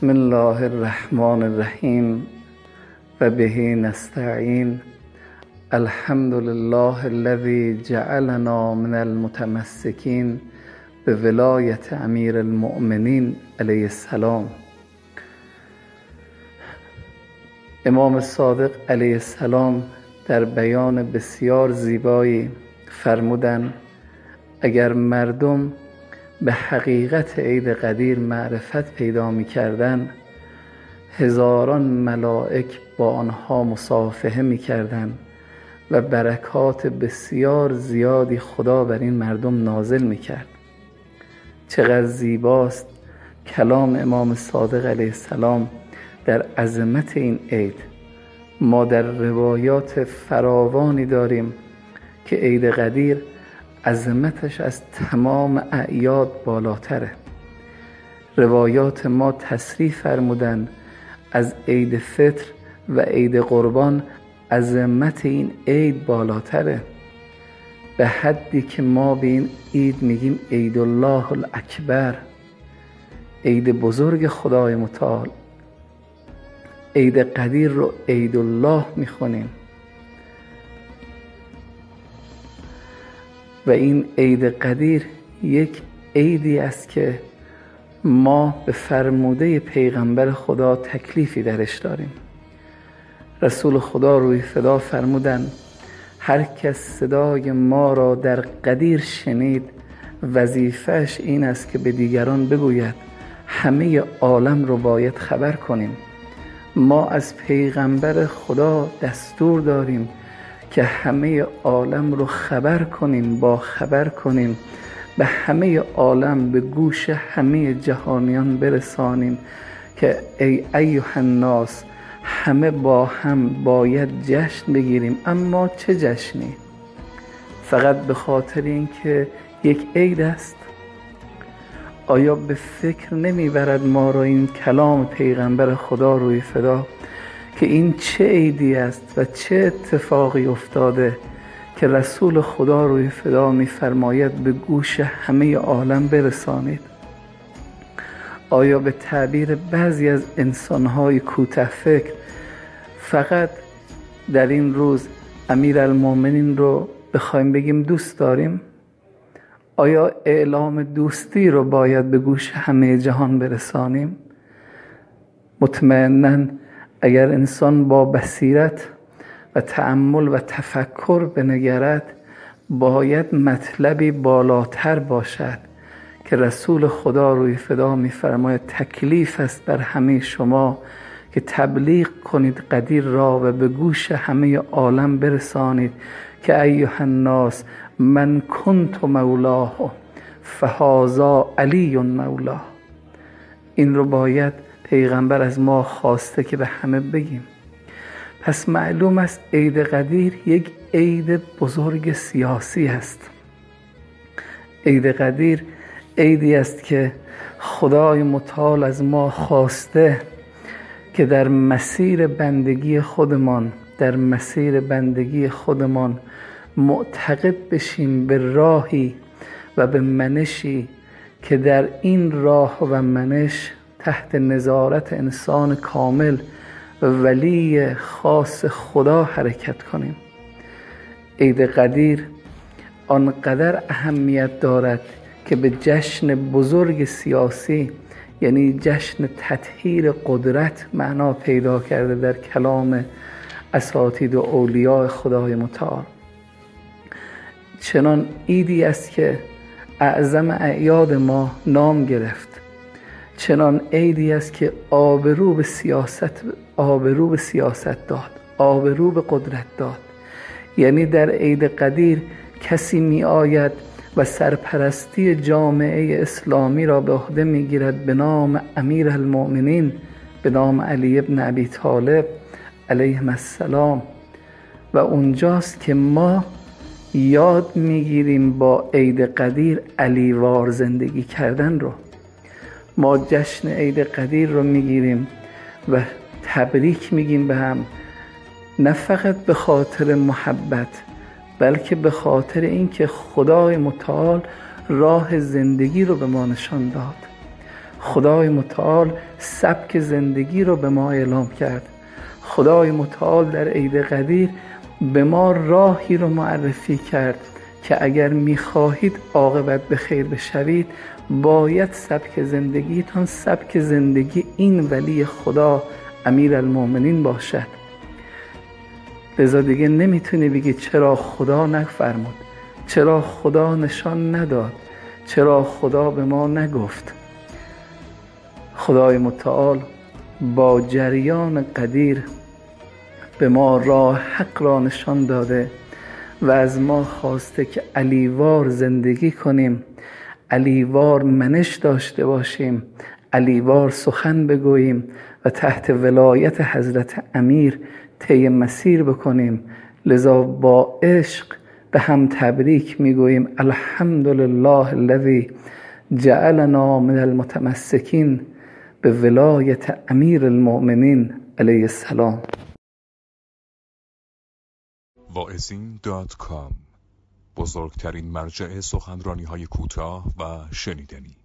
بسم الله الرحمن الرحیم و به نستعین. الحمد لله الذی جعلنا من المتمسکین به ولایت امیر المؤمنین علیه السلام. امام صادق علیه السلام در بیان بسیار زیبایی فرمودند اگر مردم به حقیقت عید قدیر معرفت پیدا می کردن، هزاران ملائک با آنها مصافحه می کردن و برکات بسیار زیادی خدا بر این مردم نازل می کرد. چقدر زیباست کلام امام صادق علیه السلام در عظمت این عید. ما در روایات فراوانی داریم که عید قدیر عظمتش از تمام اعیاد بالاتره. روایات ما تصریح فرمودن از عید فطر و عید قربان عظمت این عید بالاتره، به حدی که ما به این عید میگیم عید الله الاکبر، عید بزرگ خدای متعال. عید قدیر رو عید الله میخونیم و این عید قدیر یک عیدی است که ما به فرموده پیغمبر خدا تکلیفی درش داریم. رسول خدا روی فدا فرمودند هر کس صدای ما را در قدیر شنید وظیفه‌اش این است که به دیگران بگوید همه عالم رو باید خبر کنیم. ما از پیغمبر خدا دستور داریم که همه عالم رو خبر کنیم، با خبر کنیم، به همه عالم، به گوش همه جهانیان برسانیم که ای ایها الناس، همه با هم باید جشن بگیریم. اما چه جشنی؟ فقط به خاطر این که یک عید است؟ آیا به فکر نمیبرد ما را این کلام پیغمبر خدا روی فدا که این چه عیدی است و چه اتفاقی افتاده که رسول خدا روی فدا می‌فرماید به گوش همه عالم برسانید؟ آیا به تعبیر بعضی از انسان‌های کوته فکر فقط در این روز امیرالمومنین رو بخوایم بگیم دوست داریم؟ آیا اعلام دوستی رو باید به گوش همه جهان برسانیم؟ مطمئناً اگر انسان با بصیرت و تأمل و تفکر بنگرد باید مطلبی بالاتر باشد که رسول خدا روی فدا می‌فرماید تکلیف است بر همه شما که تبلیغ کنید قدیر را و به گوش همه عالم برسانید که ایها الناس من کنت مولاه فهذا علی مولاه. این رو باید پیغمبر از ما خواسته که به همه بگیم. پس معلوم است عید قدیر یک عید بزرگ سیاسی است. عید قدیر عیدی است که خدای متعال از ما خواسته که در مسیر بندگی خودمان معتقد بشیم به راهی و به منشی که در این راه و منش تحت نظارت انسان کامل و ولی خاص خدا حرکت کنیم. عید قدیر آنقدر اهمیت دارد که به جشن بزرگ سیاسی، یعنی جشن تطهیر قدرت، معنا پیدا کرده در کلام اساتید و اولیاء خدای متعال. چنان عیدی است که اعظم اعیاد ما نام گرفت. چنان عیدی است که آبرو به سیاست داد، آبرو به قدرت داد. یعنی در عید قدیر کسی می آید و سرپرستی جامعه اسلامی را به عهده می گیرد به نام امیر المؤمنین، به نام علی ابن ابی طالب علیه السلام، و اونجاست که ما یاد می گیریم با عید قدیر علیوار زندگی کردن رو. ما جشن عید قدیر رو میگیریم و تبریک میگیم به هم، نه فقط به خاطر محبت بلکه به خاطر اینکه خدای متعال راه زندگی رو به ما نشان داد. خدای متعال سبک زندگی رو به ما اعلام کرد. خدای متعال در عید قدیر به ما راهی رو معرفی کرد که اگر می‌خواهید عاقبت به خیر بشوید باید سبک زندگیتان سبک زندگی این ولی خدا امیرالمومنین باشد. لذا دیگه نمیتونی بگی چرا خدا نفرمود، چرا خدا نشان نداد، چرا خدا به ما نگفت. خدای متعال با جریان قدیر به ما راه حق را نشان داده و از ما خواسته که علیوار زندگی کنیم، علیوار منش داشته باشیم، علیوار سخن بگوییم و تحت ولایت حضرت امیر طی مسیر بکنیم. لذا با عشق به هم تبریک میگوییم الحمدلله الذی جعلنا من المتمسکین به ولایت امیر المؤمنین علیه السلام. واعظین.com، بزرگترین مرجع سخنرانی‌های کوتاه و شنیدنی.